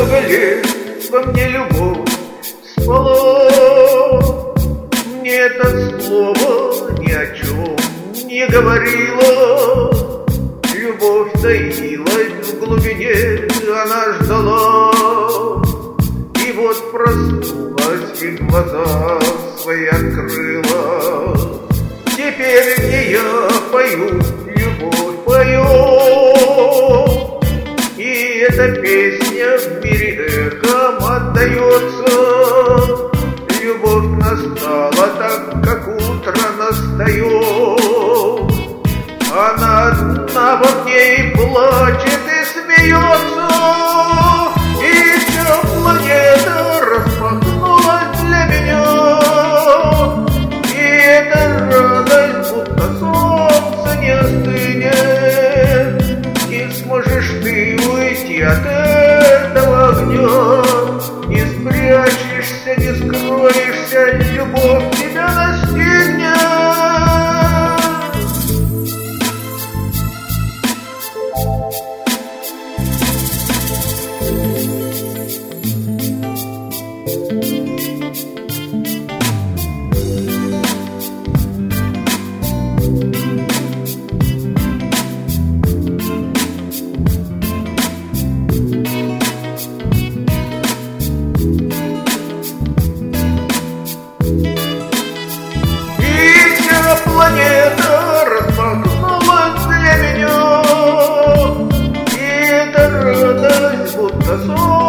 много лет во мне любовь спала. Мне это слово ни о чем не говорило. Любовь таилась в глубине, она ждала. И вот проснулась и глаза свои открыла. Теперь мне я пою, любовь пою. И эта песня в мире эхом отдается. Любовь настала так, как утро настает. Она одна во мне и плачет, и смеется. И вся планета распахнулась для меня. И эта радость, будто солнце не остынет. Не сможешь ты уйти от этого огня. Не спрячешься, не скроешься, любовь тебя настигнет. Планета распахнулась для меня. И эта радость, будто сон.